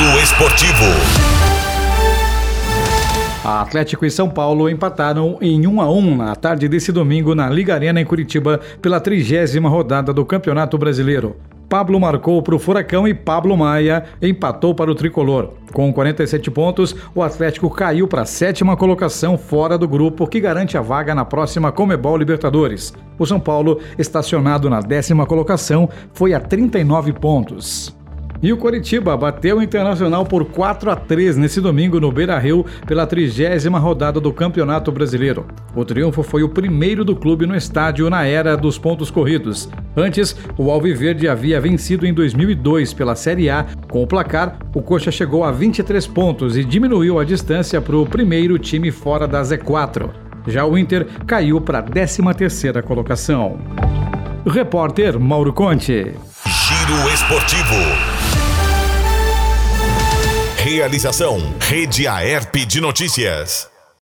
Giro Esportivo. Atlético e São Paulo empataram em 1-1 na tarde desse domingo na Liga Arena em Curitiba pela 30ª rodada do Campeonato Brasileiro. Pablo marcou para o Furacão e Pablo Maia empatou para o Tricolor. Com 47 pontos, o Atlético caiu para a 7ª colocação fora do grupo que garante a vaga na próxima Conmebol Libertadores. O São Paulo, estacionado na 10ª colocação, foi a 39 pontos. E o Coritiba bateu o Internacional por 4-3 nesse domingo no Beira-Rio pela 30ª rodada do Campeonato Brasileiro. O triunfo foi o primeiro do clube no estádio na era dos pontos corridos. Antes, o Alviverde havia vencido em 2002 pela Série A. Com o placar, o Coxa chegou a 23 pontos e diminuiu a distância para o primeiro time fora da Z4. Já o Inter caiu para a 13ª colocação. Repórter Mauro Conte. Giro Esportivo. Realização: Rede Aerp de Notícias.